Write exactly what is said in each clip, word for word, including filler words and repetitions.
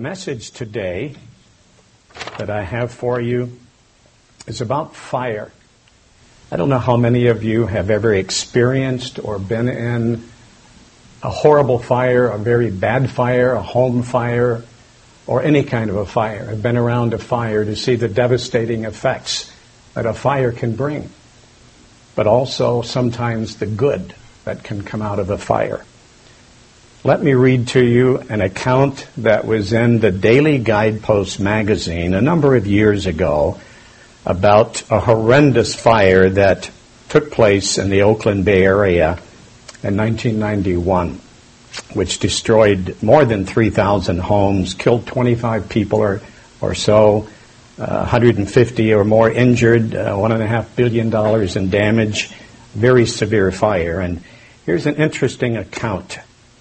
message today that I have for you is about fire. I don't know how many of you have ever experienced or been in a horrible fire, a very bad fire, a home fire, or any kind of a fire. I've been around a fire to see the devastating effects that a fire can bring, but also sometimes the good that can come out of a fire. Let me read to you an account that was in the Daily Guidepost magazine a number of years ago about a horrendous fire that took place in the Oakland Bay Area in nineteen ninety-one, which destroyed more than three thousand homes, killed twenty-five people or, or so, uh, one hundred fifty or more injured, uh, one point five billion dollars in damage, very severe fire. And here's an interesting account.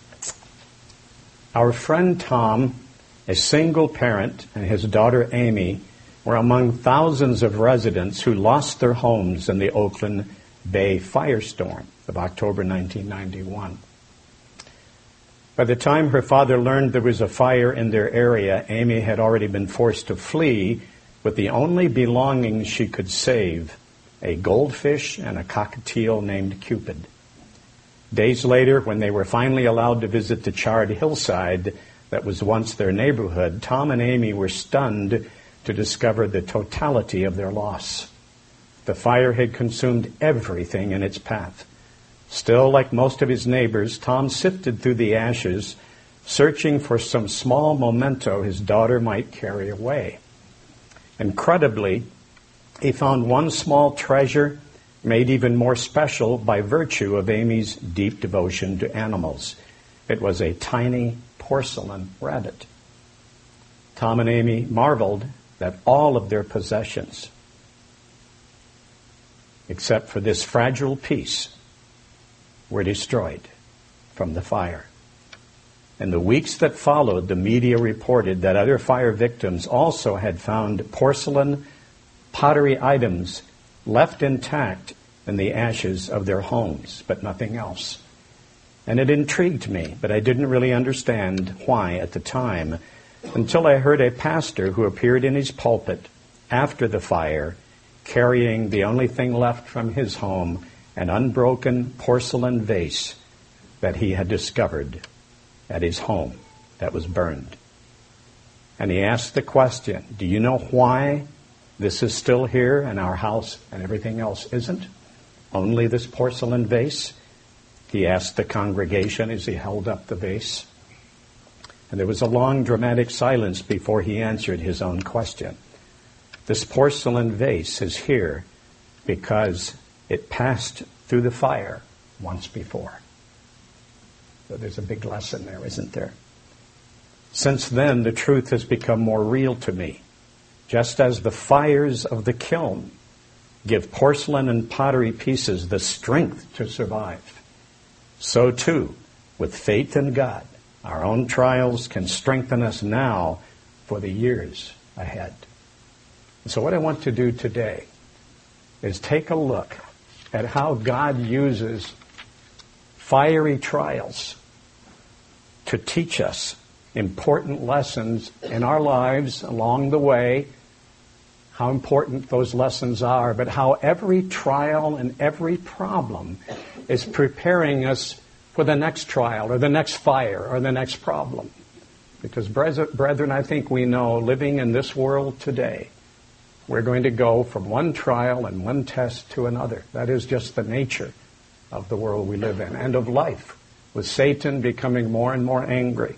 Our friend Tom, a single parent, and his daughter Amy were among thousands of residents who lost their homes in the Oakland Bay firestorm of October nineteen ninety-one. By the time her father learned there was a fire in their area, Amy had already been forced to flee with the only belongings she could save, a goldfish and a cockatiel named Cupid. Days later, when they were finally allowed to visit the charred hillside that was once their neighborhood, Tom and Amy were stunned to discover the totality of their loss. The fire had consumed everything in its path. Still, like most of his neighbors, Tom sifted through the ashes, searching for some small memento his daughter might carry away. Incredibly, he found one small treasure made even more special by virtue of Amy's deep devotion to animals. It was a tiny porcelain rabbit. Tom and Amy marveled that all of their possessions, except for this fragile piece, were destroyed from the fire. In the weeks that followed, the media reported that other fire victims also had found porcelain pottery items left intact in the ashes of their homes, but nothing else. And it intrigued me, but I didn't really understand why at the time, until I heard a pastor who appeared in his pulpit after the fire, carrying the only thing left from his home, an unbroken porcelain vase that he had discovered at his home that was burned. And he asked the question, do you know why this is still here in our house and everything else isn't? Only this porcelain vase? He asked the congregation as he held up the vase. And there was a long, dramatic silence before he answered his own question. This porcelain vase is here because it passed through the fire once before. So there's a big lesson there, isn't there? Since then, the truth has become more real to me. Just as the fires of the kiln give porcelain and pottery pieces the strength to survive, so too, with faith in God, our own trials can strengthen us now for the years ahead. So what I want to do today is take a look at how God uses fiery trials to teach us important lessons in our lives along the way, how important those lessons are, but how every trial and every problem is preparing us for the next trial or the next fire or the next problem. Because, brethren, I think we know, living in this world today, we're going to go from one trial and one test to another. That is just the nature of the world we live in and of life, with Satan becoming more and more angry.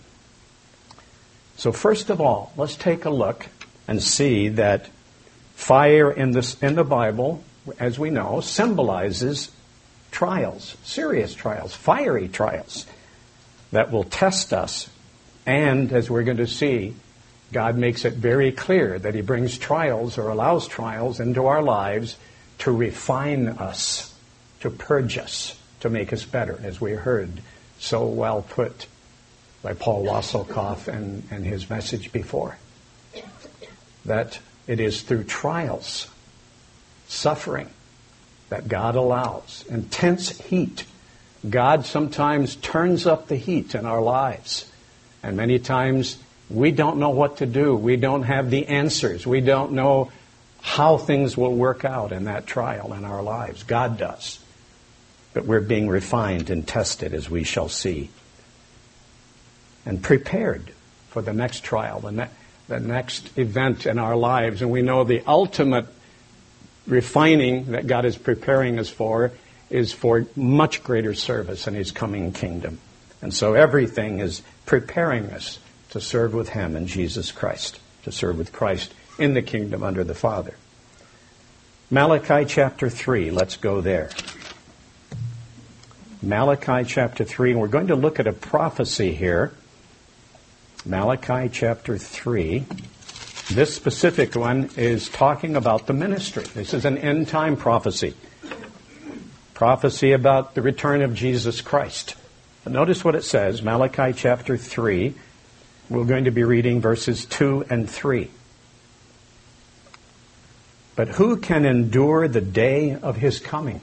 So first of all, let's take a look and see that fire in, this, in the Bible, as we know, symbolizes trials, serious trials, fiery trials that will test us. And as we're going to see, God makes it very clear that he brings trials or allows trials into our lives to refine us, to purge us, to make us better, as we heard so well put by Paul Wasselkoff and, and his message before. That it is through trials, suffering, that God allows. Intense heat. God sometimes turns up the heat in our lives. And many times We don't know what to do. We don't have the answers. We don't know how things will work out in that trial in our lives. God does. But we're being refined and tested, as we shall see, and prepared for the next trial, the, ne- the next event in our lives. And we know the ultimate refining that God is preparing us for is for much greater service in His coming kingdom. And so everything is preparing us to serve with Him in Jesus Christ, to serve with Christ in the kingdom under the Father. Malachi chapter three, let's go there. Malachi chapter three, and we're going to look at a prophecy here. Malachi chapter three. This specific one is talking about the ministry. This is an end-time prophecy. Prophecy about the return of Jesus Christ. But notice what it says, Malachi chapter three. We're going to be reading verses two and three. But who can endure the day of His coming?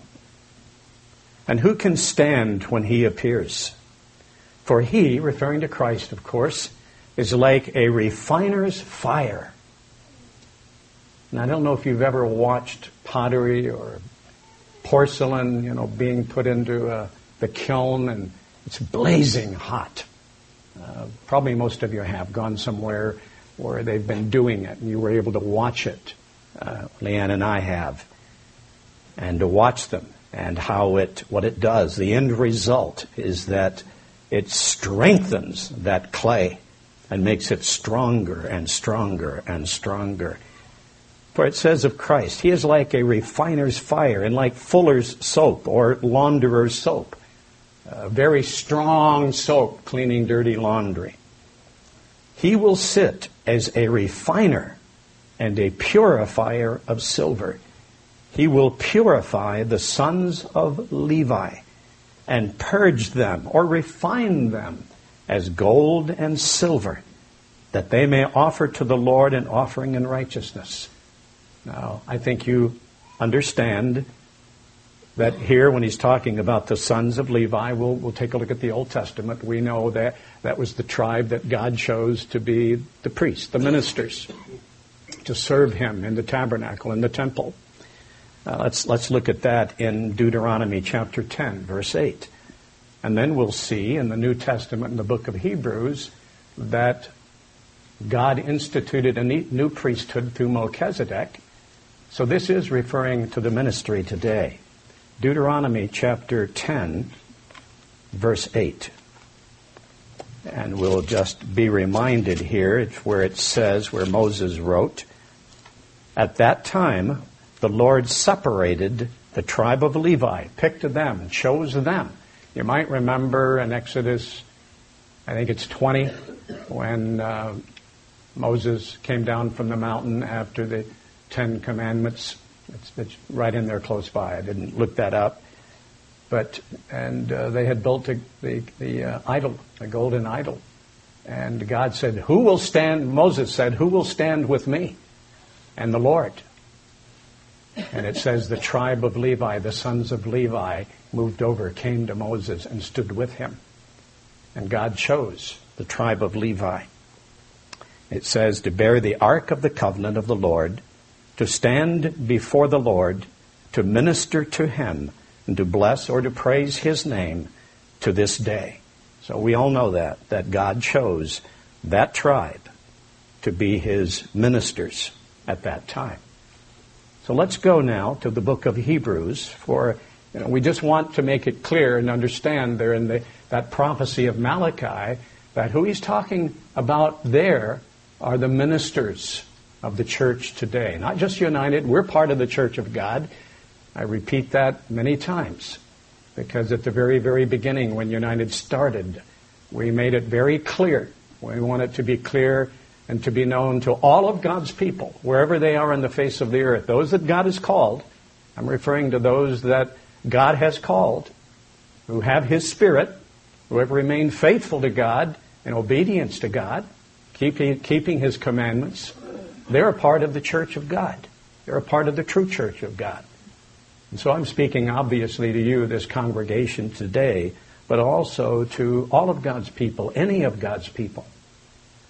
And who can stand when He appears? For He, referring to Christ, of course, is like a refiner's fire. And I don't know if you've ever watched pottery or porcelain, you know, being put into uh, the kiln, and it's blazing hot. Uh, probably most of you have gone somewhere where they've been doing it, and you were able to watch it. Uh, Leanne and I have. And to watch them and how it, what it does. The end result is that it strengthens that clay and makes it stronger and stronger and stronger. For it says of Christ, He is like a refiner's fire and like fuller's soap or launderer's soap. A very strong soap cleaning dirty laundry. He will sit as a refiner and a purifier of silver. He will purify the sons of Levi and purge them or refine them as gold and silver, that they may offer to the Lord an offering in righteousness. Now, I think you understand that here when he's talking about the sons of Levi, we'll, we'll take a look at the Old Testament. We know that that was the tribe that God chose to be the priests, the ministers, to serve Him in the tabernacle, in the temple. Uh, let's let's look at that in Deuteronomy chapter ten, verse eight. And then we'll see in the New Testament, in the book of Hebrews, that God instituted a new priesthood through Melchizedek. So this is referring to the ministry today. Deuteronomy chapter ten, verse eight. And we'll just be reminded here where it says, where Moses wrote, at that time the Lord separated the tribe of Levi, picked them, chose them. You might remember in Exodus, I think it's twenty, when uh, Moses came down from the mountain after the Ten Commandments. It's, it's right in there close by. I didn't look that up. But, and uh, they had built a, the, the uh, idol, a golden idol. And God said, who will stand, Moses said, who will stand with me? And the Lord. And it says the tribe of Levi, the sons of Levi, moved over, came to Moses and stood with him. And God chose the tribe of Levi. It says to bear the ark of the covenant of the Lord, to stand before the Lord, to minister to Him, and to bless or to praise His name to this day. So we all know that, that God chose that tribe to be His ministers at that time. So let's go now to the book of Hebrews, for you know, we just want to make it clear and understand there in the, that prophecy of Malachi that who he's talking about there are the ministers of the church today. Not just united, we're part of the church of God. I repeat that many times because at the very, very beginning when United started, we made it very clear. We want it to be clear and to be known to all of God's people, wherever they are on the face of the earth. Those that God has called, I'm referring to those that God has called, who have His Spirit, who have remained faithful to God in obedience to God, keeping, keeping His commandments. They're a part of the church of God. They're a part of the true church of God. And so I'm speaking obviously to you, this congregation today, but also to all of God's people, any of God's people.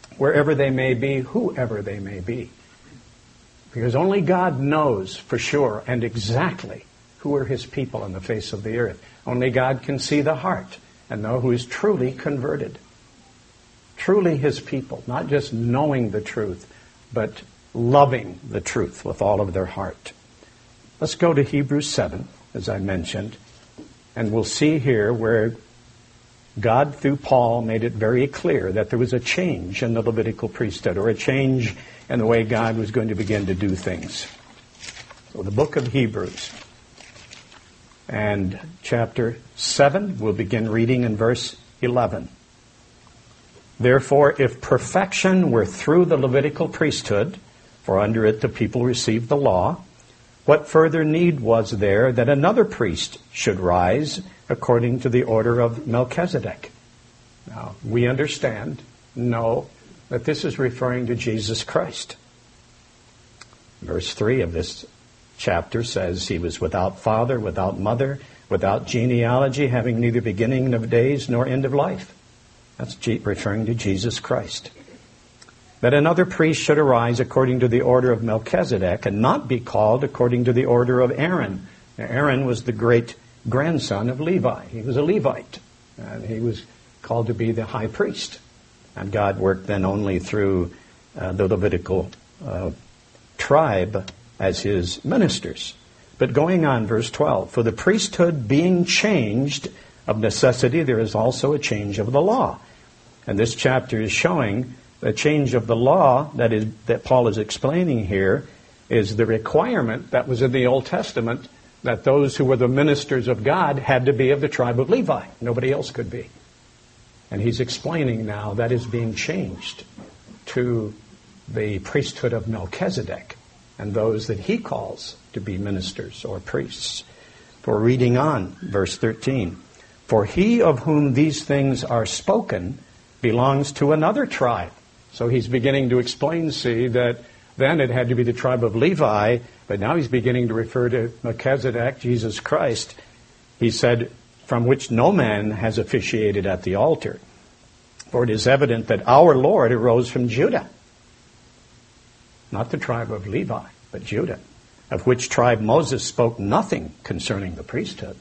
wherever they may be, whoever they may be. Because only God knows for sure and exactly who are his people on the face of the earth. Only God can see the heart and know who is truly converted. Truly his people, not just knowing the truth, but loving the truth with all of their heart. Let's go to Hebrews seven, as I mentioned, and we'll see here where God, through Paul, made it very clear that there was a change in the Levitical priesthood, or a change in the way God was going to begin to do things. So the book of Hebrews, and chapter seven, we'll begin reading in verse eleven. Therefore, if perfection were through the Levitical priesthood, for under it the people received the law, what further need was there that another priest should rise according to the order of Melchizedek? Now, we understand, know, that this is referring to Jesus Christ. Verse three of this chapter says, he was without father, without mother, without genealogy, having neither beginning of days nor end of life. That's referring to Jesus Christ. That another priest should arise according to the order of Melchizedek and not be called according to the order of Aaron. Now, Aaron was the great grandson of Levi. He was a Levite, and he was called to be the high priest. And God worked then only through uh, the Levitical uh, tribe as his ministers. But going on, verse twelve, for the priesthood being changed, of necessity there is also a change of the law. And this chapter is showing the change of the law that is that Paul is explaining here is the requirement that was in the Old Testament that those who were the ministers of God had to be of the tribe of Levi. Nobody else could be. And he's explaining now that is being changed to the priesthood of Melchizedek and those that he calls to be ministers or priests. For reading on, verse thirteen, for he of whom these things are spoken belongs to another tribe. So he's beginning to explain, see, that then it had to be the tribe of Levi, but now he's beginning to refer to Melchizedek, Jesus Christ. He said, from which no man has officiated at the altar. For it is evident that our Lord arose from Judah. Not the tribe of Levi, but Judah, of which tribe Moses spoke nothing concerning the priesthood.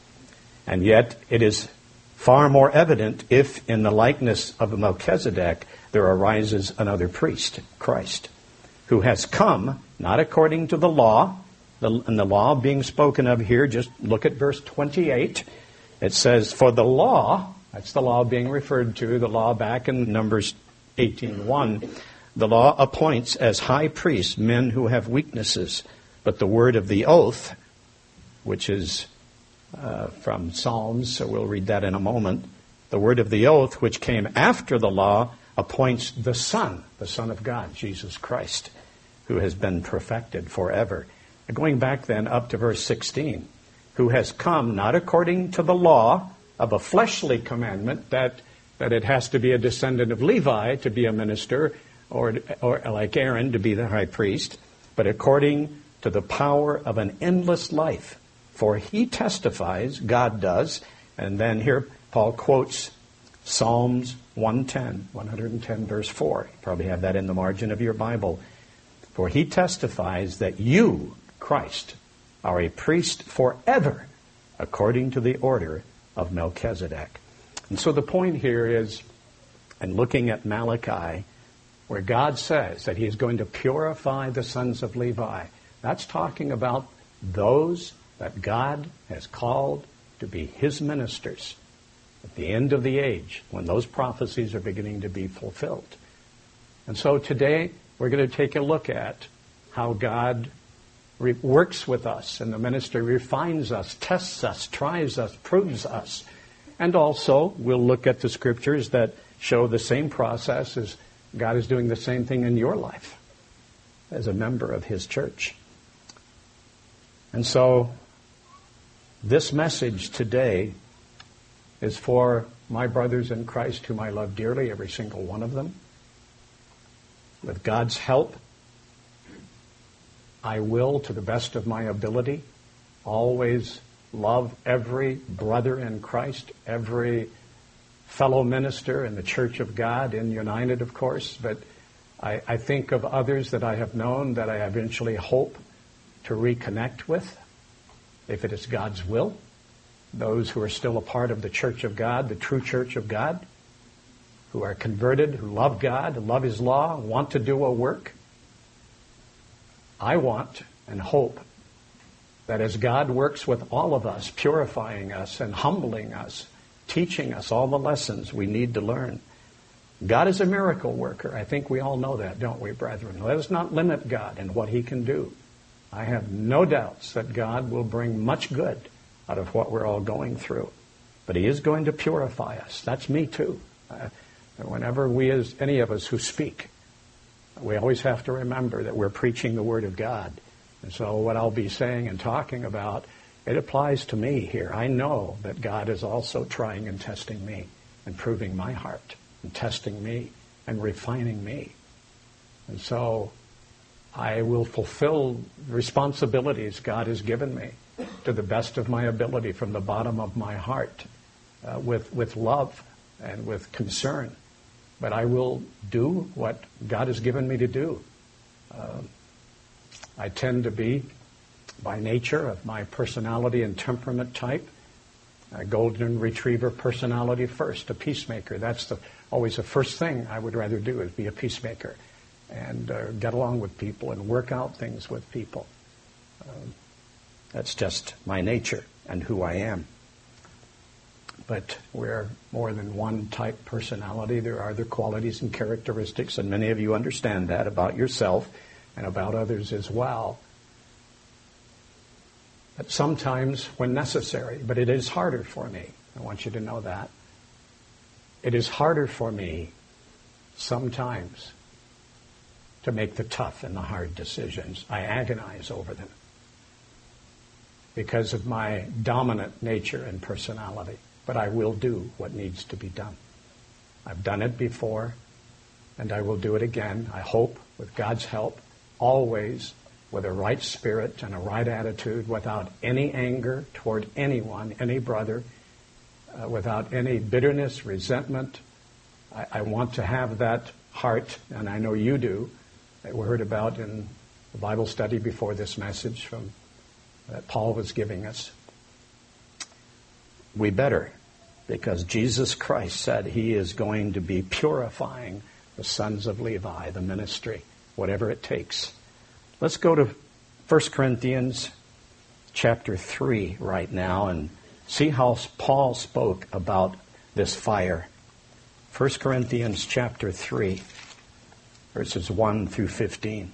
And yet it is far more evident if in the likeness of Melchizedek there arises another priest, Christ, who has come, not according to the law, the, and the law being spoken of here, just look at verse twenty-eight. It says, for the law, that's the law being referred to, the law back in Numbers eighteen one, the law appoints as high priests men who have weaknesses, but the word of the oath, which is uh, from Psalms, so we'll read that in a moment, the word of the oath, which came after the law, appoints the Son, the Son of God, Jesus Christ, who has been perfected forever. And going back then up to verse sixteen, who has come not according to the law of a fleshly commandment that that it has to be a descendant of Levi to be a minister, or, or like Aaron to be the high priest, but according to the power of an endless life. For he testifies, God does, and then here Paul quotes Psalms one ten, one ten verse four. You probably have that in the margin of your Bible. For he testifies that you, Christ, are a priest forever, according to the order of Melchizedek. And so the point here is, and looking at Malachi, where God says that he is going to purify the sons of Levi, that's talking about those that God has called to be his ministers at the end of the age, when those prophecies are beginning to be fulfilled. And so today we're going to take a look at how God re- works with us, and the ministry refines us, tests us, tries us, proves us. And also we'll look at the scriptures that show the same process as God is doing the same thing in your life as a member of his church. And so this message today is for my brothers in Christ whom I love dearly, every single one of them. With God's help, I will, to the best of my ability, always love every brother in Christ, every fellow minister in the Church of God in United, of course, but I, I think of others that I have known that I eventually hope to reconnect with, if it is God's will. Those who are still a part of the Church of God, the true Church of God, who are converted, who love God, who love His law, want to do a work. I want and hope that as God works with all of us, purifying us and humbling us, teaching us all the lessons we need to learn. God is a miracle worker. I think we all know that, don't we, brethren? Let us not limit God and what He can do. I have no doubts that God will bring much good out of what we're all going through. But He is going to purify us. That's me too. Uh, whenever we, as any of us who speak, we always have to remember that we're preaching the Word of God. And so what I'll be saying and talking about, it applies to me here. I know that God is also trying and testing me and proving my heart and testing me and refining me. And so I will fulfill responsibilities God has given me to the best of my ability from the bottom of my heart, uh, with, with love and with concern. But I will do what God has given me to do. Uh, I tend to be, by nature, of my personality and temperament type, a golden retriever personality first, a peacemaker. That's the, always the first thing I would rather do, is be a peacemaker and uh, get along with people and work out things with people. Um, that's just my nature and who I am. But we're more than one type personality. There are other qualities and characteristics, and many of you understand that about yourself and about others as well. But sometimes when necessary, but it is harder for me. I want you to know that. It is harder for me sometimes to make the tough and the hard decisions. I agonize over them because of my dominant nature and personality. But I will do what needs to be done. I've done it before, and I will do it again, I hope, with God's help, always with a right spirit and a right attitude, without any anger toward anyone, any brother, uh, without any bitterness, resentment. I, I want to have that heart, and I know you do, that we heard about in the Bible study before this message from that Paul was giving us. We better, because Jesus Christ said He is going to be purifying the sons of Levi, the ministry, whatever it takes. Let's go to First Corinthians chapter three right now and see how Paul spoke about this fire. First Corinthians chapter three, verses one through fifteen.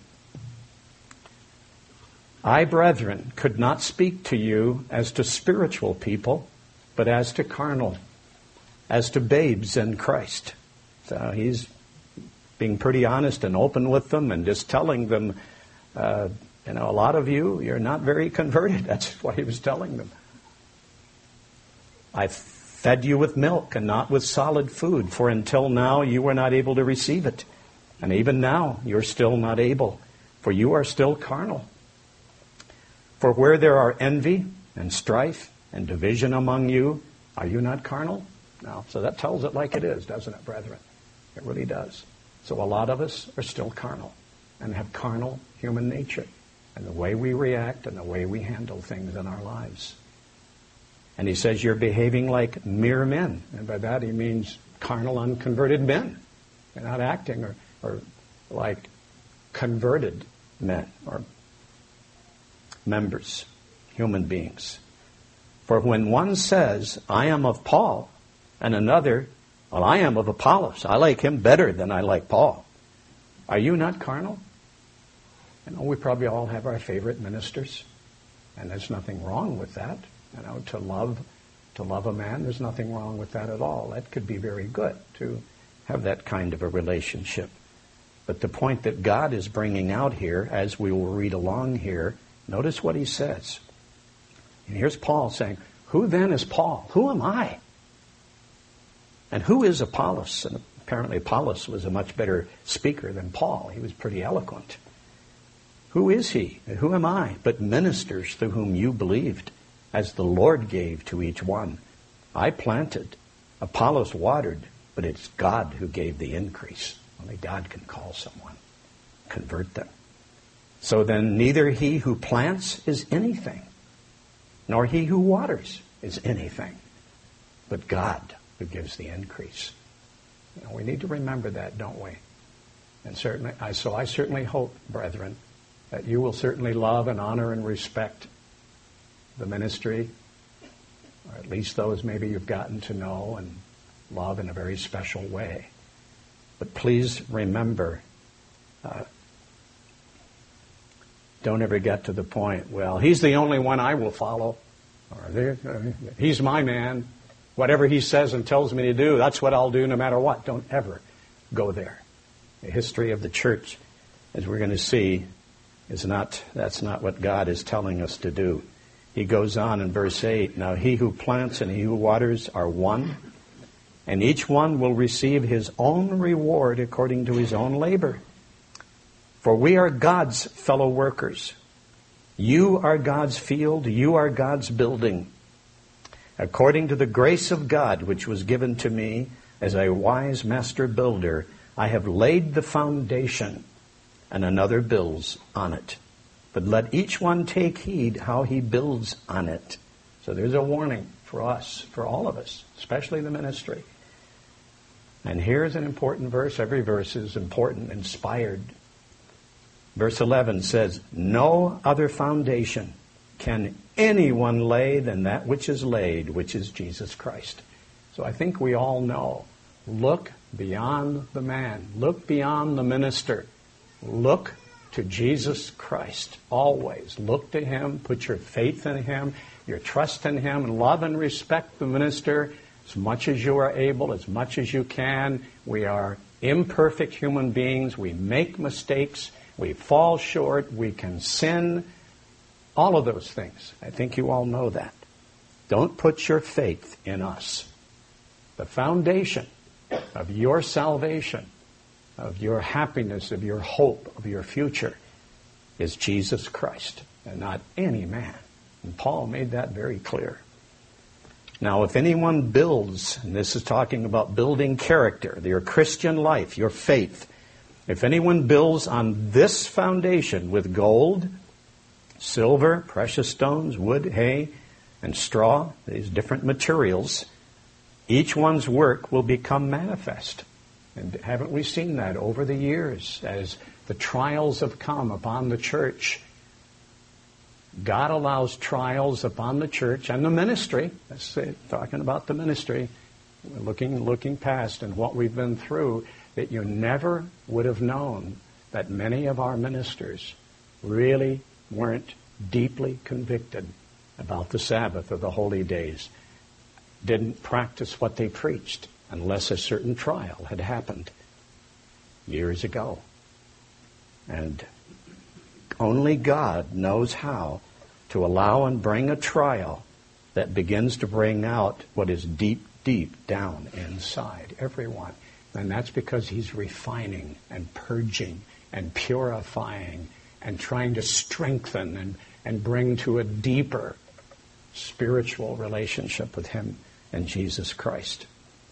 I, brethren, could not speak to you as to spiritual people, but as to carnal, as to babes in Christ. So he's being pretty honest and open with them and just telling them, uh, you know, a lot of you, you're not very converted. That's what he was telling them. I fed you with milk and not with solid food, for until now you were not able to receive it. And even now you're still not able, for you are still carnal. For where there are envy and strife and division among you, are you not carnal? No. So that tells it like it is, doesn't it, brethren? It really does. So a lot of us are still carnal and have carnal human nature and the way we react and the way we handle things in our lives. And he says you're behaving like mere men. And by that he means carnal, unconverted men. You're not acting or, or like converted men or members, human beings. For when one says, I am of Paul, and another, well, I am of Apollos. I like him better than I like Paul. Are you not carnal? You know, we probably all have our favorite ministers, and there's nothing wrong with that. You know, to love, to love a man, there's nothing wrong with that at all. That could be very good to have that kind of a relationship. But the point that God is bringing out here, as we will read along here, notice what he says. And here's Paul saying, who then is Paul? Who am I? And who is Apollos? And apparently Apollos was a much better speaker than Paul. He was pretty eloquent. Who is he? And who am I? But ministers through whom you believed, as the Lord gave to each one. I planted, Apollos watered, but it's God who gave the increase. Only God can call someone, convert them. So then neither he who plants is anything, nor he who waters is anything, but God who gives the increase. You know, we need to remember that, don't we? And certainly, I, so I certainly hope, brethren, that you will certainly love and honor and respect the ministry, or at least those maybe you've gotten to know and love in a very special way. But please remember, uh, don't ever get to the point, well, he's the only one I will follow, or uh, he's my man. Whatever he says and tells me to do, that's what I'll do no matter what. Don't ever go there. The history of the church, as we're going to see, is not, that's not what God is telling us to do. He goes on in verse eight, now he who plants and he who waters are one, and each one will receive his own reward according to his own labor. For we are God's fellow workers. You are God's field, you are God's building. According to the grace of God which was given to me as a wise master builder, I have laid the foundation, and another builds on it. But let each one take heed how he builds on it. So there's a warning for us, for all of us, especially the ministry. And here's an important verse. Every verse is important, inspired. Verse eleven says, no other foundation can anyone lay than that which is laid, which is Jesus Christ. So I think we all know, look beyond the man. Look beyond the minister. Look to Jesus Christ. Always look to him. Put your faith in him, your trust in him, and love and respect the minister as much as you are able, as much as you can. We are imperfect human beings. We make mistakes. We fall short. We can sin. All of those things. I think you all know that. Don't put your faith in us. The foundation of your salvation, of your happiness, of your hope, of your future is Jesus Christ and not any man. And Paul made that very clear. Now, if anyone builds, and this is talking about building character, your Christian life, your faith, if anyone builds on this foundation with gold, silver, precious stones, wood, hay, and straw, these different materials, each one's work will become manifest. And haven't we seen that over the years as the trials have come upon the church? God allows trials upon the church and the ministry. Let's say, talking about the ministry, looking, looking past and what we've been through, that you never would have known that many of our ministers really weren't deeply convicted about the Sabbath or the holy days, didn't practice what they preached unless a certain trial had happened years ago. And only God knows how to allow and bring a trial that begins to bring out what is deep, deep down inside everyone. And that's because he's refining and purging and purifying and trying to strengthen and, and bring to a deeper spiritual relationship with him and Jesus Christ.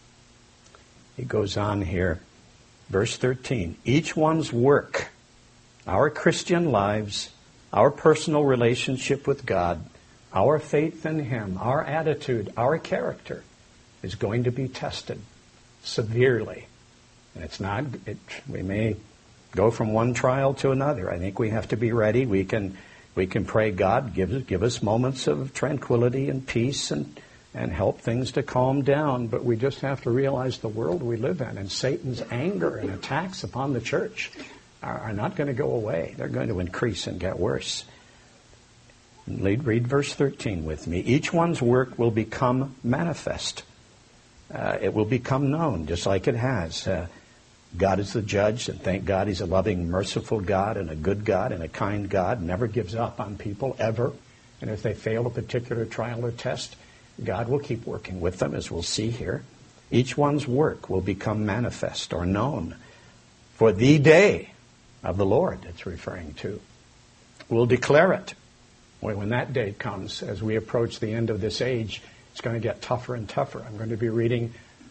He goes on here, verse thirteen, each one's work, our Christian lives, our personal relationship with God, our faith in him, our attitude, our character is going to be tested severely. And it's not, it, we may go from one trial to another. I think we have to be ready. We can we can pray, God, give, give us moments of tranquility and peace and, and help things to calm down. But we just have to realize the world we live in and Satan's anger and attacks upon the church are, are not going to go away. They're going to increase and get worse. Read, read verse thirteen with me. Each one's work will become manifest. Uh, it will become known, just like it has. Uh, God is the judge, and thank God he's a loving, merciful God and a good God and a kind God, never gives up on people, ever. And if they fail a particular trial or test, God will keep working with them, as we'll see here. Each one's work will become manifest or known. For the day of the Lord, it's referring to, will declare it. When that day comes, as we approach the end of this age, it's going to get tougher and tougher. I'm going to be reading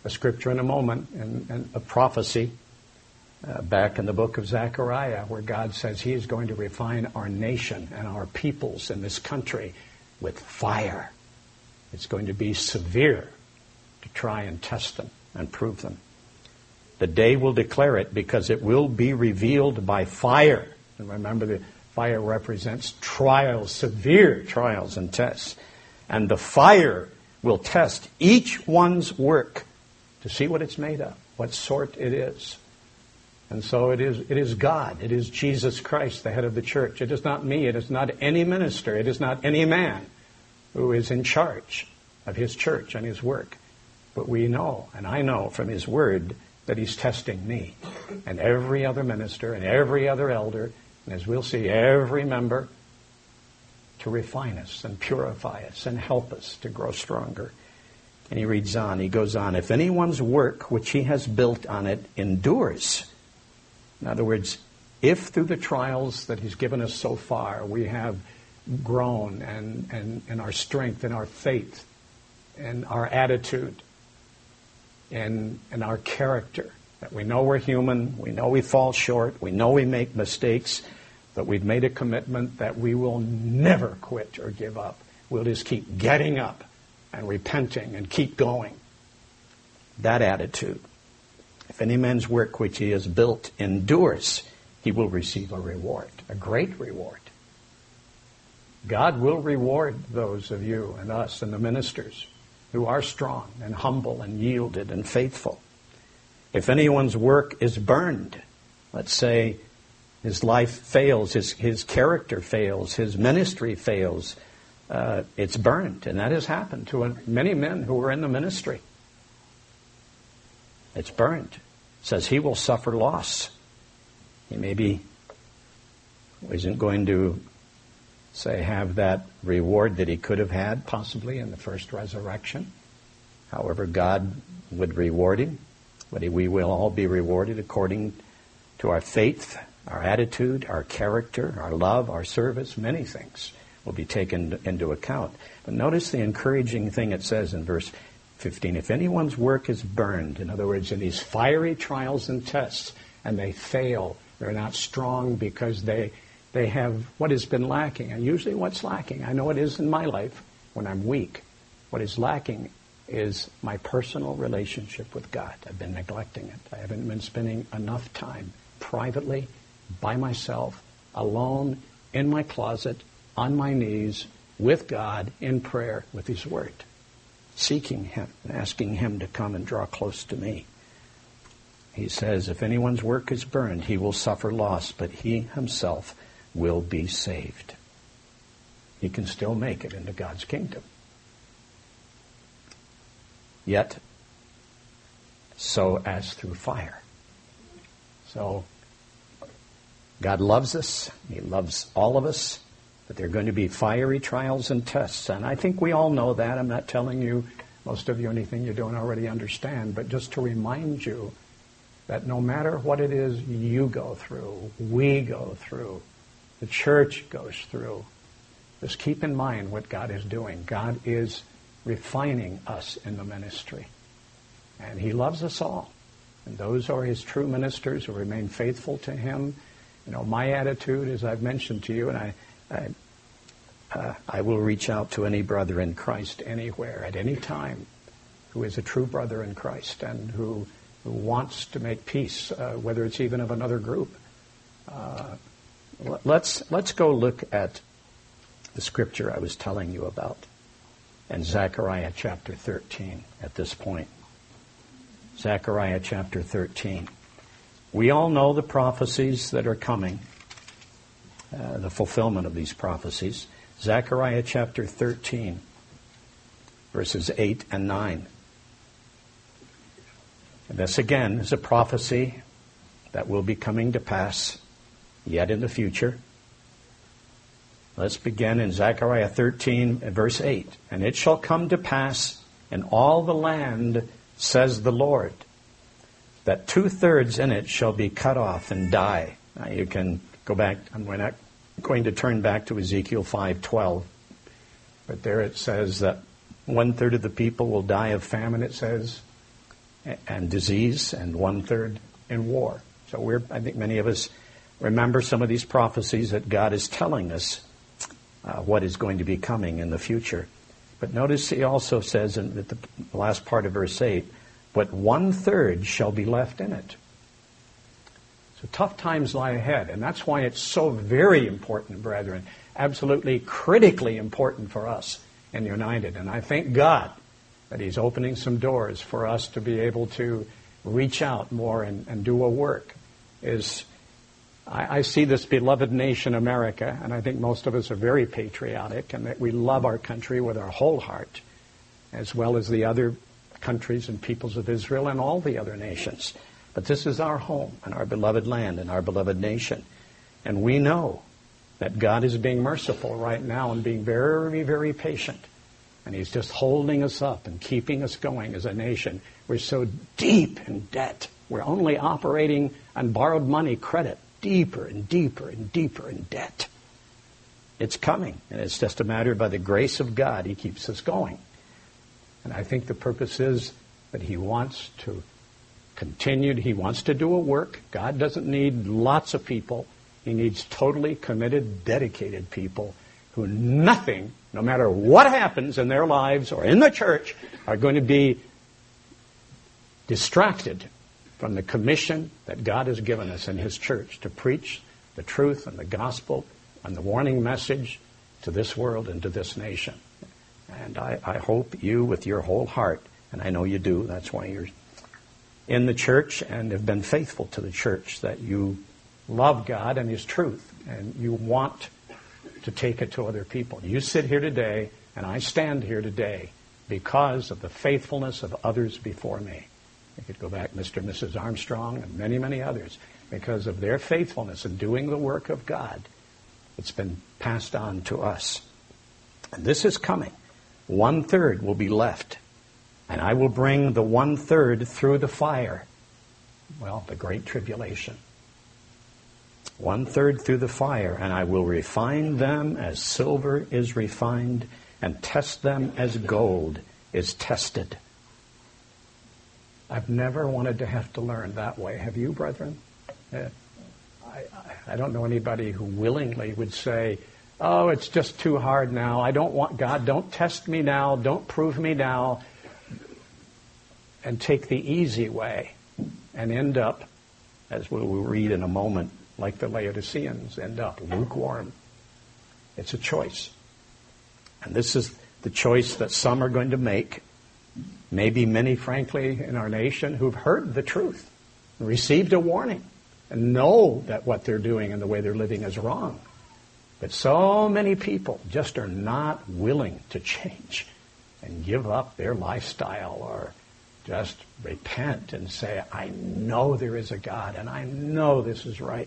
a scripture in a moment, and, and a prophecy uh, back in the book of Zechariah, where God says he is going to refine our nation and our peoples in this country with fire. It's going to be severe to try and test them and prove them. The day will declare it, because it will be revealed by fire. And remember, the fire represents trials, severe trials and tests. And the fire will test each one's work to see what it's made of, what sort it is. And so it is, it is God. It is Jesus Christ, the head of the church. It is not me. It is not any minister. It is not any man who is in charge of his church and his work. But we know, and I know from his word, that he's testing me and every other minister and every other elder, and as we'll see, every member, to refine us and purify us and help us to grow stronger. And he reads on, he goes on, if anyone's work which he has built on it endures. In other words, if through the trials that he's given us so far, we have grown and, and, and our strength and our faith and our attitude and, and our character, that we know we're human, we know we fall short, we know we make mistakes, but we've made a commitment that we will never quit or give up. We'll just keep getting up and repenting and keep going. That attitude. If any man's work which he has built endures, he will receive a reward, a great reward. God will reward those of you and us and the ministers who are strong and humble and yielded and faithful. If anyone's work is burned, let's say his life fails, his, his character fails, his ministry fails, uh, it's burned. And that has happened to many men who were in the ministry. It's burned. It says he will suffer loss. He maybe isn't going to, say, have that reward that he could have had possibly in the first resurrection. However, God would reward him. But we will all be rewarded according to our faith, our attitude, our character, our love, our service. Many things will be taken into account. But notice the encouraging thing it says in verse fifteen. If anyone's work is burned, in other words, in these fiery trials and tests, and they fail, they're not strong because they they have what has been lacking. And usually what's lacking, I know it is in my life when I'm weak, what is lacking is my personal relationship with God. I've been neglecting it. I haven't been spending enough time privately, by myself, alone, in my closet, on my knees, with God, in prayer, with his word, seeking him and asking him to come and draw close to me. He says, if anyone's work is burned, he will suffer loss, but he himself will be saved. He can still make it into God's kingdom. Yet, so as through fire. So, God loves us. He loves all of us. But there are going to be fiery trials and tests. And I think we all know that. I'm not telling you, most of you, anything you don't already understand. But just to remind you that no matter what it is you go through, we go through, the church goes through, just keep in mind what God is doing. God is refining us in the ministry. And he loves us all. And those are his true ministers who remain faithful to him. You know, my attitude, as I've mentioned to you, and I I, uh, I will reach out to any brother in Christ anywhere, at any time, who is a true brother in Christ and who, who wants to make peace, uh, whether it's even of another group. Uh, let's, let's go look at the scripture I was telling you about. And Zechariah chapter thirteen at this point. Zechariah chapter thirteen. We all know the prophecies that are coming, uh, the fulfillment of these prophecies. Zechariah chapter thirteen, verses eight and nine. And this again is a prophecy that will be coming to pass yet in the future. Let's begin in Zechariah thirteen, verse eight. And it shall come to pass in all the land, says the Lord, that two-thirds in it shall be cut off and die. Now you can go back, I'm not going to turn back to Ezekiel five twelve, but there it says that one-third of the people will die of famine, it says, and disease, and one-third in war. So we're, I think many of us remember some of these prophecies that God is telling us uh, what is going to be coming in the future. But notice he also says in the last part of verse eight, but one-third shall be left in it. So tough times lie ahead, and that's why it's so very important, brethren, absolutely critically important for us in United. And I thank God that he's opening some doors for us to be able to reach out more and, and do a work. Is I, I see this beloved nation, America, and I think most of us are very patriotic and that we love our country with our whole heart, as well as the other countries and peoples of Israel and all the other nations. But this is our home and our beloved land and our beloved nation. And we know that God is being merciful right now and being very, very patient. And he's just holding us up and keeping us going as a nation. We're so deep in debt. We're only operating on borrowed money credit, deeper and deeper and deeper in debt. It's coming, and it's just a matter by the grace of God he keeps us going. And I think the purpose is that he wants to continue. He wants to do a work. God doesn't need lots of people. He needs totally committed, dedicated people who nothing, no matter what happens in their lives or in the church, are going to be distracted from the commission that God has given us in his church to preach the truth and the gospel and the warning message to this world and to this nation. And I, I hope you, with your whole heart, and I know you do, that's why you're in the church and have been faithful to the church, that you love God and his truth, and you want to take it to other people. You sit here today, and I stand here today because of the faithfulness of others before me. You could go back, Mister and Missus Armstrong and many, many others. Because of their faithfulness in doing the work of God, it's been passed on to us. And this is coming. One-third will be left. And I will bring the one-third through the fire. Well, the great tribulation. One-third through the fire, and I will refine them as silver is refined, and test them as gold is tested. I've never wanted to have to learn that way. Have you, brethren? Uh, I, I don't know anybody who willingly would say, oh, it's just too hard now. I don't want God. Don't test me now. Don't prove me now. And take the easy way and end up, as we will read in a moment, like the Laodiceans end up, lukewarm. It's a choice. And this is the choice that some are going to make. Maybe many, frankly, in our nation who've heard the truth, received a warning, and know that what they're doing and the way they're living is wrong. But so many people just are not willing to change and give up their lifestyle or just repent and say, I know there is a God and I know this is right.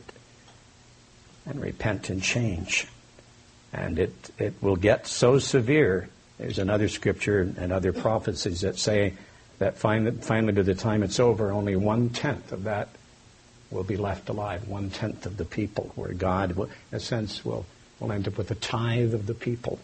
And repent and change. And it, it will get so severe. There's another scripture and other prophecies that say that finally, finally by the time it's over, only one-tenth of that will be left alive. One-tenth of the people, where God, will, in a sense, will, will end up with a tithe of the people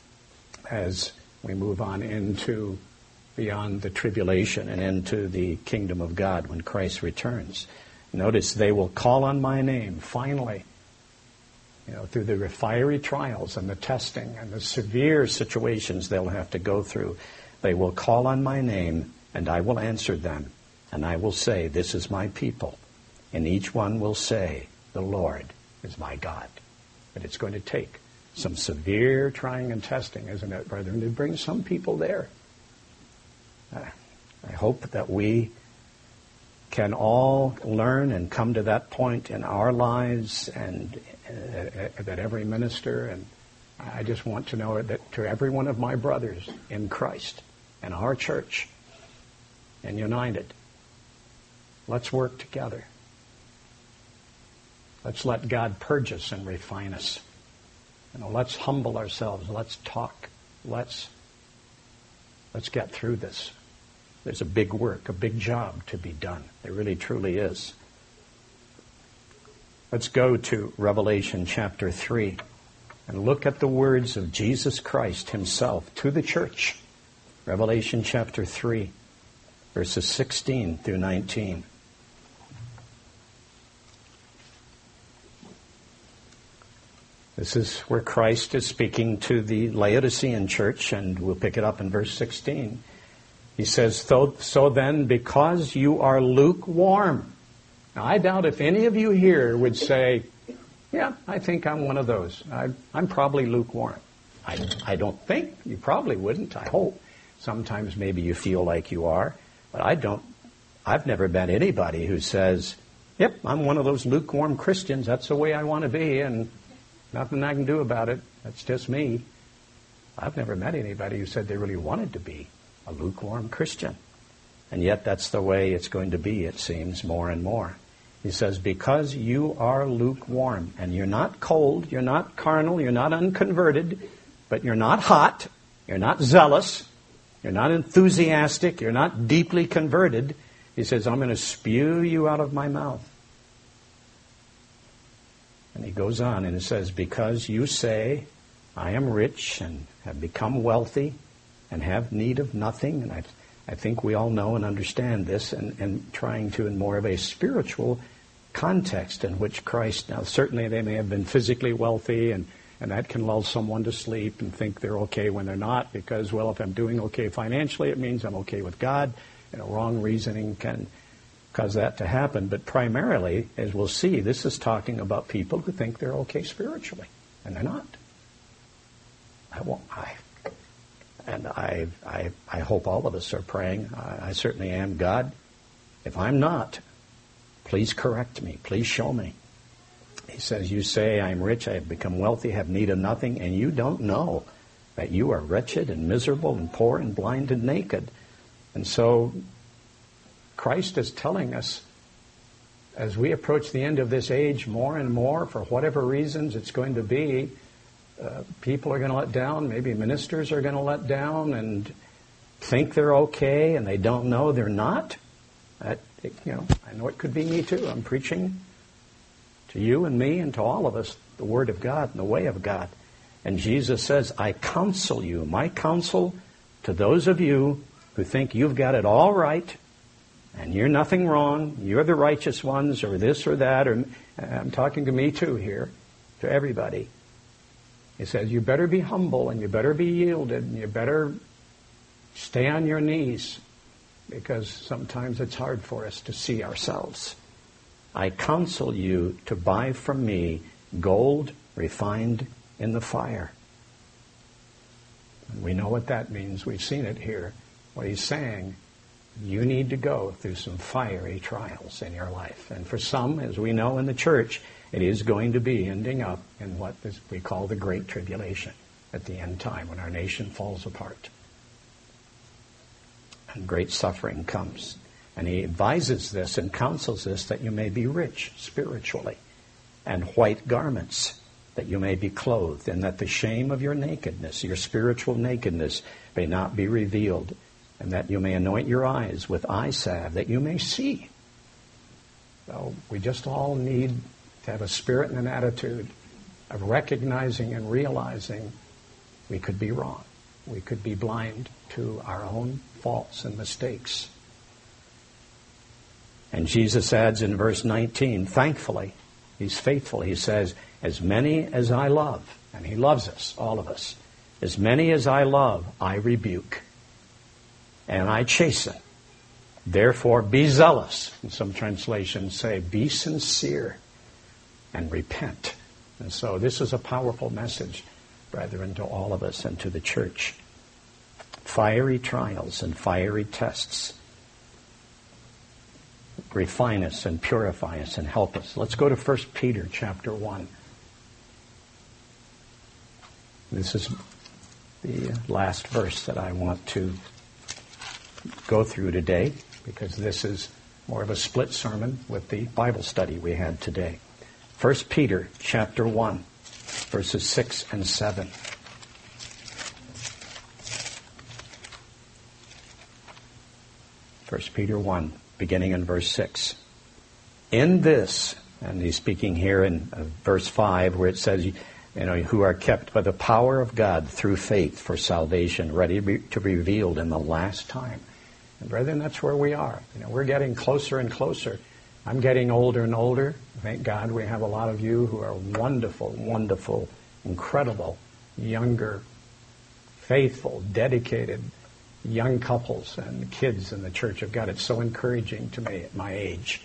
as we move on into beyond the tribulation and into the kingdom of God when Christ returns. Notice, they will call on my name, finally. You know, through the fiery trials and the testing and the severe situations they'll have to go through, they will call on my name, and I will answer them. And I will say, this is my people. And each one will say, the Lord is my God. But it's going to take some severe trying and testing, isn't it, brethren, to bring some people there. Uh, I hope that we can all learn and come to that point in our lives, and uh, that every minister, and I just want to know that to every one of my brothers in Christ and our church and United, let's work together. Let's let God purge us and refine us. You know, let's humble ourselves. Let's talk. Let's let's get through this. There's a big work, a big job to be done. There really, truly is. Let's go to Revelation chapter three and look at the words of Jesus Christ himself to the church. Revelation chapter three. verses sixteen through nineteen. This is where Christ is speaking to the Laodicean church, and we'll pick it up in verse sixteen. He says, so, so then, because you are lukewarm. Now, I doubt if any of you here would say, yeah, I think I'm one of those. I, I'm probably lukewarm. I, I don't think. You probably wouldn't, I hope. Sometimes maybe you feel like you are. But I don't. I've never met anybody who says, yep, I'm one of those lukewarm Christians. That's the way I want to be, and nothing I can do about it. That's just me. I've never met anybody who said they really wanted to be a lukewarm Christian. And yet that's the way it's going to be, it seems, more and more. He says, because you are lukewarm, and you're not cold, you're not carnal, you're not unconverted, but you're not hot, you're not zealous, you're not enthusiastic, you're not deeply converted. He says, I'm going to spew you out of my mouth. And he goes on and he says, because you say, I am rich and have become wealthy and have need of nothing. And I, I think we all know and understand this, and, and trying to in more of a spiritual context in which Christ, now certainly they may have been physically wealthy, and, and that can lull someone to sleep and think they're okay when they're not, because, well, if I'm doing okay financially, it means I'm okay with God. You know, wrong reasoning can cause that to happen. But primarily, as we'll see, this is talking about people who think they're okay spiritually, and they're not. I won't, I, and I, I, I hope all of us are praying. I, I certainly am. God, if I'm not, please correct me. Please show me. He says, you say, I'm rich, I have become wealthy, have need of nothing, and you don't know that you are wretched and miserable and poor and blind and naked. And so Christ is telling us, as we approach the end of this age more and more, for whatever reasons it's going to be, uh, people are going to let down, maybe ministers are going to let down and think they're okay, and they don't know they're not. That, it, you know, I know it could be me too. I'm preaching to you and me and to all of us the Word of God and the way of God. And Jesus says, I counsel you, my counsel to those of you who think you've got it all right, and you're nothing wrong, you're the righteous ones, or this or that, or I'm talking to me too here, to everybody. He says, you better be humble, and you better be yielded, and you better stay on your knees, because sometimes it's hard for us to see ourselves. I counsel you to buy from me gold refined in the fire. And we know what that means. We've seen it here. What he's saying, you need to go through some fiery trials in your life. And for some, as we know in the church, it is going to be ending up in what we call the Great Tribulation at the end time, when our nation falls apart. And great suffering comes. And he advises this and counsels this, that you may be rich spiritually, and white garments, that you may be clothed, and that the shame of your nakedness, your spiritual nakedness, may not be revealed, and that you may anoint your eyes with eye salve, that you may see. So we just all need to have a spirit and an attitude of recognizing and realizing we could be wrong. We could be blind to our own faults and mistakes. And Jesus adds in verse nineteen, thankfully, he's faithful. He says, as many as I love, and he loves us, all of us, as many as I love, I rebuke, and I chasten. Therefore, be zealous. And some translations say, be sincere and repent. And so this is a powerful message, brethren, to all of us and to the church. Fiery trials and fiery tests refine us and purify us and help us. Let's go to First Peter chapter one. This is the last verse that I want to go through today, because this is more of a split sermon with the Bible study we had today. First Peter chapter one, verses six and seven. First Peter one, beginning in verse six. In this, and he's speaking here in uh, verse five, where it says, you know, who are kept by the power of God through faith for salvation, ready to be revealed in the last time. And brethren, that's where we are. You know, we're getting closer and closer. I'm getting older and older. Thank God we have a lot of you who are wonderful, wonderful, incredible, younger, faithful, dedicated young couples and kids in the Church of God. It's so encouraging to me at my age.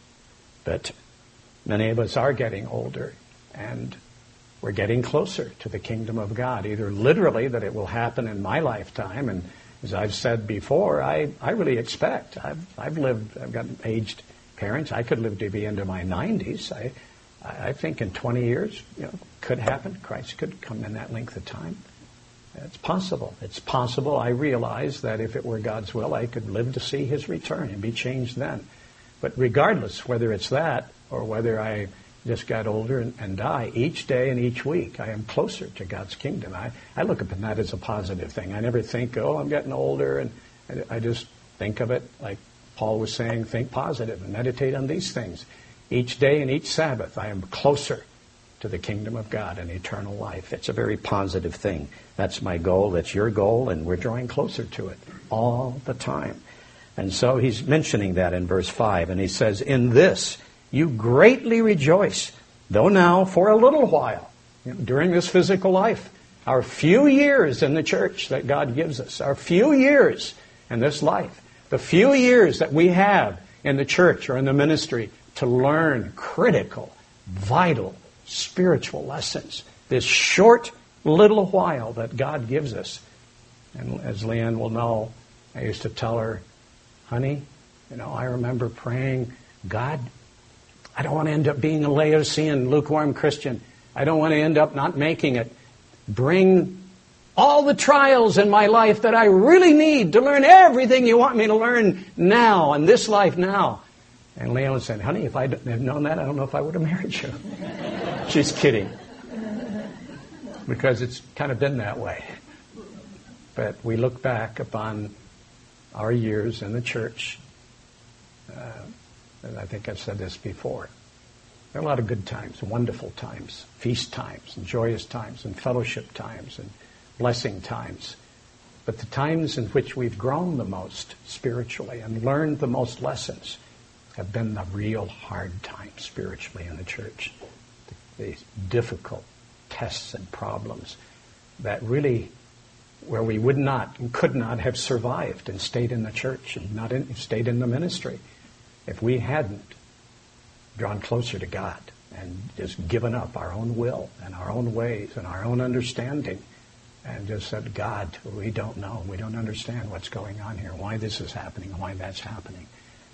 But many of us are getting older, and we're getting closer to the kingdom of God, either literally that it will happen in my lifetime, and as I've said before, I, I really expect. I've, I've lived, I've got aged parents. I could live to be into my nineties. I, I think in twenty years, you know, could happen. Christ could come in that length of time. It's possible. It's possible. I realize that if it were God's will, I could live to see His return and be changed then. But regardless, whether it's that or whether I just got older and, and die, each day and each week I am closer to God's kingdom. I, I look upon that as a positive thing. I never think, oh, I'm getting older, and I, I just think of it like Paul was saying, think positive and meditate on these things. Each day and each Sabbath I am closer to the kingdom of God and eternal life. It's a very positive thing. That's my goal. That's your goal, and we're drawing closer to it all the time. And so he's mentioning that in verse five, and he says, in this you greatly rejoice, though now for a little while, you know, during this physical life, our few years in the church that God gives us, our few years in this life, the few years that we have in the church or in the ministry to learn critical, vital, spiritual lessons. This short little while that God gives us. And as Leanne will know, I used to tell her, honey, you know, I remember praying, God, I don't want to end up being a Laodicean, lukewarm Christian. I don't want to end up not making it. Bring all the trials in my life that I really need to learn everything you want me to learn now, in this life now. And Leanne said, honey, if I had known that, I don't know if I would have married you. She's kidding. Because it's kind of been that way. But we look back upon our years in the church, uh, and I think I've said this before. There are a lot of good times, wonderful times, feast times, and joyous times, and fellowship times, and blessing times. But the times in which we've grown the most spiritually and learned the most lessons have been the real hard times spiritually in the church. These difficult tests and problems that really, where we would not and could not have survived and stayed in the church and not in, stayed in the ministry if we hadn't drawn closer to God and just given up our own will and our own ways and our own understanding and just said, God, we don't know. We don't understand what's going on here, why this is happening, why that's happening.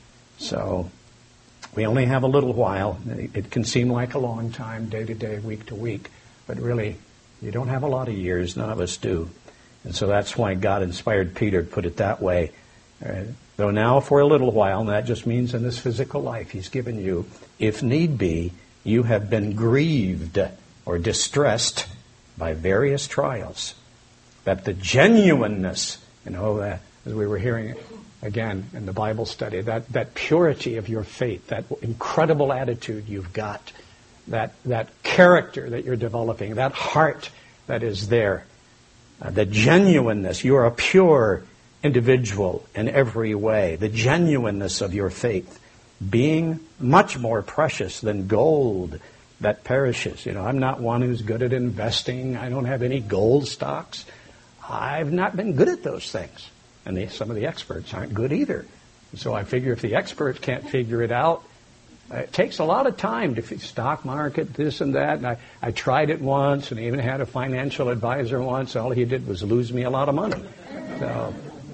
So we only have a little while. It can seem like a long time, day to day, week to week, but really, you don't have a lot of years. None of us do. And so that's why God inspired Peter to put it that way. Uh, though now for a little while, and that just means in this physical life He's given you, if need be, you have been grieved or distressed by various trials, that the genuineness, you know, uh, as we were hearing again in the Bible study, that, that purity of your faith, that incredible attitude you've got, that, that character that you're developing, that heart that is there, uh, the genuineness, you're a pure individual in every way, the genuineness of your faith, being much more precious than gold that perishes. You know, I'm not one who's good at investing. I don't have any gold stocks. I've not been good at those things. And the, some of the experts aren't good either. So I figure if the experts can't figure it out, it takes a lot of time to f- stock market, this and that. And I, I tried it once, and I even had a financial advisor once. All he did was lose me a lot of money. So,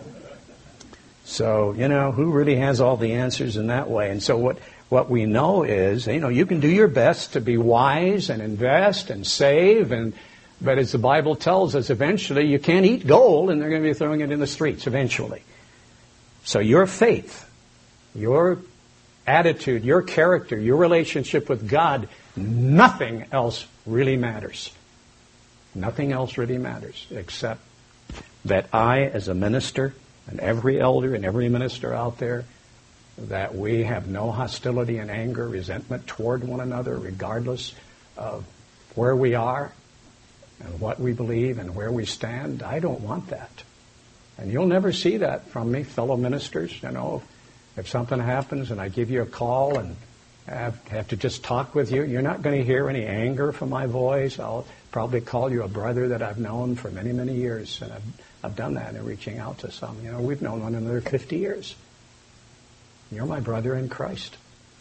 so you know, who really has all the answers in that way? And so what, what we know is, you know, you can do your best to be wise and invest and save, and but as the Bible tells us, eventually you can't eat gold, and they're going to be throwing it in the streets eventually. So your faith, your attitude, your character, your relationship with God, nothing else really matters. Nothing else really matters except that I, as a minister, and every elder and every minister out there, that we have no hostility and anger, resentment toward one another, regardless of where we are and what we believe and where we stand. I don't want that. And you'll never see that from me, fellow ministers. You know, if something happens and I give you a call and have, have to just talk with you, you're not going to hear any anger from my voice. I'll probably call you a brother that I've known for many, many years. And I've, I've done that in reaching out to some. You know, we've known one another fifty years. You're my brother in Christ.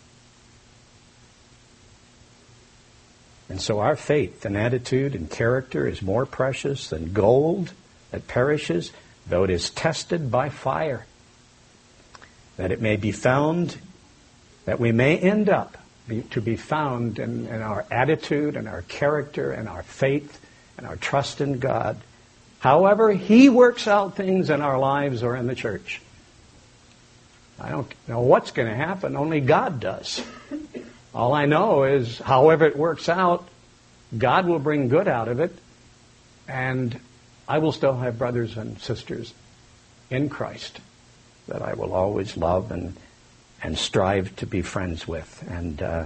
And so our faith and attitude and character is more precious than gold that perishes, though it is tested by fire, that it may be found, that we may end up be, to be found in, in our attitude and our character and our faith and our trust in God. However He works out things in our lives or in the church. I don't know what's going to happen. Only God does. All I know is, however it works out, God will bring good out of it, and I will still have brothers and sisters in Christ that I will always love and and strive to be friends with. And uh,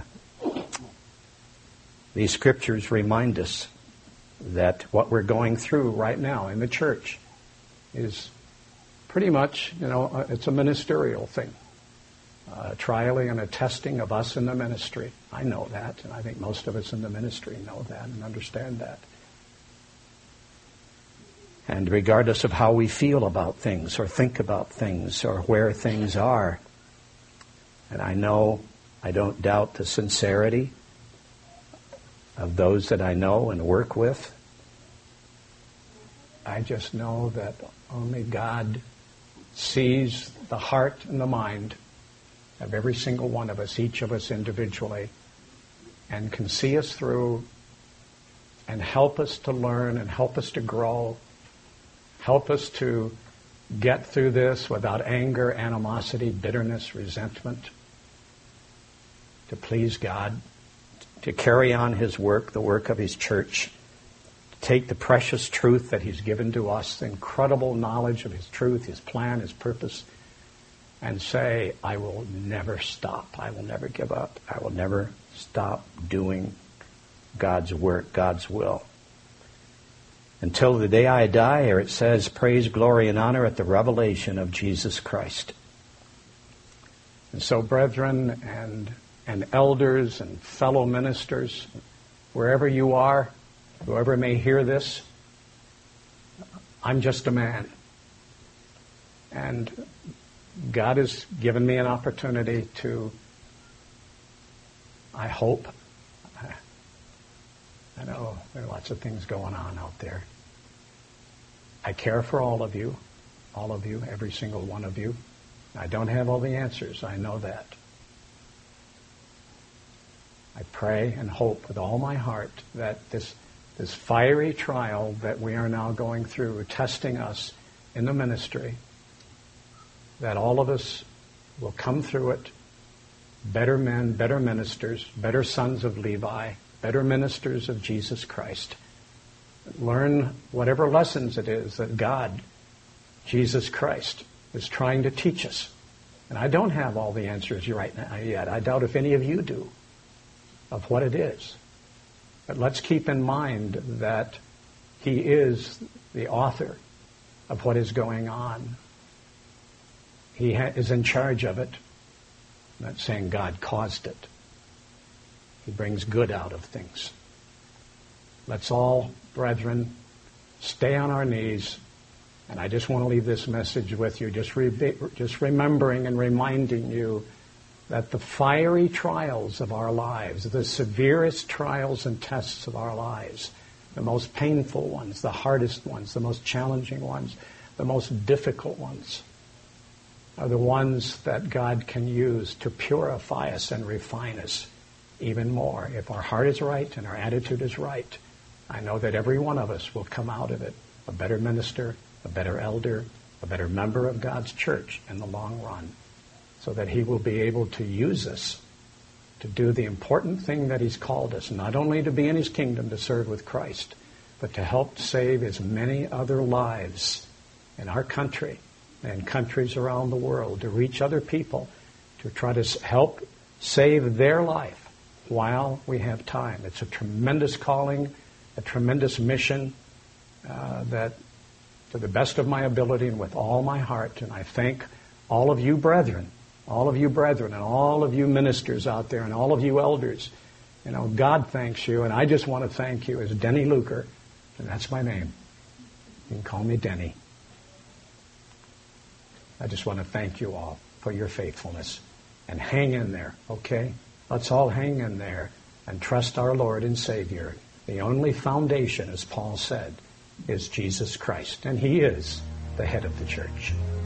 these scriptures remind us that what we're going through right now in the church is pretty much, you know, it's a ministerial thing. A trialing and a testing of us in the ministry. I know that, and I think most of us in the ministry know that and understand that. And regardless of how we feel about things or think about things or where things are, and I know, I don't doubt the sincerity of those that I know and work with. I just know that only God sees the heart and the mind of every single one of us, each of us individually, and can see us through and help us to learn and help us to grow, help us to get through this without anger, animosity, bitterness, resentment, to please God, to carry on His work, the work of His church, to take the precious truth that He's given to us, the incredible knowledge of His truth, His plan, His purpose, and say, I will never stop. I will never give up. I will never stop doing God's work, God's will. Until the day I die, or it says, praise, glory, and honor at the revelation of Jesus Christ. And so, brethren and, and elders and fellow ministers, wherever you are, whoever may hear this, I'm just a man. And God has given me an opportunity to, I hope, I know there are lots of things going on out there. I care for all of you, all of you, every single one of you. I don't have all the answers, I know that. I pray and hope with all my heart that this, this fiery trial that we are now going through, testing us in the ministry, that all of us will come through it better men, better ministers, better sons of Levi, better ministers of Jesus Christ. Learn whatever lessons it is that God, Jesus Christ, is trying to teach us. And I don't have all the answers right now yet. I doubt if any of you do, of what it is. But let's keep in mind that He is the author of what is going on. He ha- is in charge of it. I'm not saying God caused it. He brings good out of things. Let's all, brethren, stay on our knees. And I just want to leave this message with you, just, re- just remembering and reminding you that the fiery trials of our lives, the severest trials and tests of our lives, the most painful ones, the hardest ones, the most challenging ones, the most difficult ones, are the ones that God can use to purify us and refine us even more. If our heart is right and our attitude is right, I know that every one of us will come out of it a better minister, a better elder, a better member of God's church in the long run, so that He will be able to use us to do the important thing that He's called us, not only to be in His kingdom to serve with Christ, but to help save as many other lives in our country and countries around the world, to reach other people, to try to help save their life while we have time. It's a tremendous calling, a tremendous mission uh, that to the best of my ability and with all my heart. And I thank all of you brethren, all of you brethren, and all of you ministers out there, and all of you elders. You know, God thanks you, and I just want to thank you as Denny Luker, and that's my name. You can call me Denny. I just want to thank you all for your faithfulness. And hang in there, okay? Let's all hang in there and trust our Lord and Savior. The only foundation, as Paul said, is Jesus Christ, and He is the head of the church.